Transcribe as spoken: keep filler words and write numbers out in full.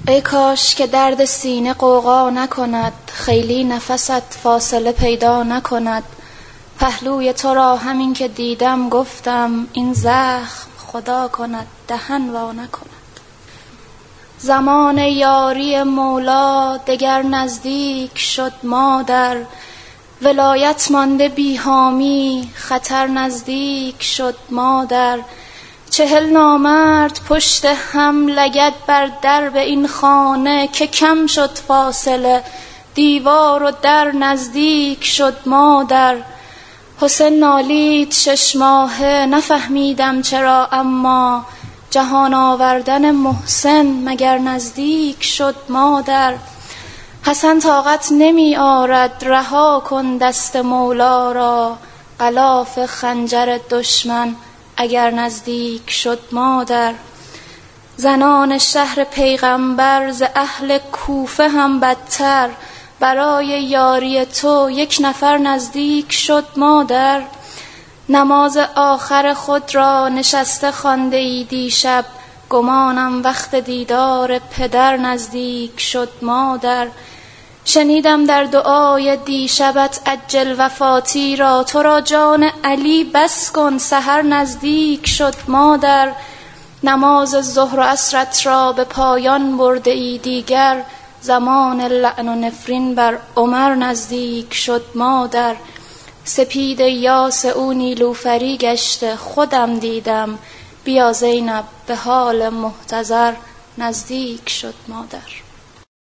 ای کاش که درد سینه غوغا نکند، خیلی نفست فاصله پیدا نکند. پهلوی تو را همین که دیدم گفتم، این زخم خدا کند دهن وا نکند. زمان یاری مولا دگر نزدیک شد مادر، ولایت مانده بی حامی خطر نزدیک شد مادر. چهل نامرد پشت هم لگد بر درب این خانه، که کم شد فاصله دیوار و در نزدیک شد مادر. حسین نالید شش ماهه نفهمیدم چرا، اما جهان آوردن محسن مگر نزدیک شد مادر. حسن طاقت نمی آرد رها کن دست مولا را، غلاف خنجر دشمن اگر نزدیک شد مادر. زنان شهر پیغمبر ز اهل کوفه هم بدتر، برای یاری تو یک نفر نزدیک شد مادر. نماز آخر خود را نشسته خوانده ای دیشب، گمانم وقت دیدار پدر نزدیک شد مادر. شنیدم در دعای دیشبت عجل وفاتی را، تو را جان علی بس کن سحر نزدیک شد مادر. نماز ظهر و عصرت را به پایان برده ای دیگر، زمان لعن و نفرین بر عمر نزدیک شد مادر. سپید یاس او نیلوفری گشته خودم دیدم، بیا زینب به حال محتضر نزدیک شد مادر.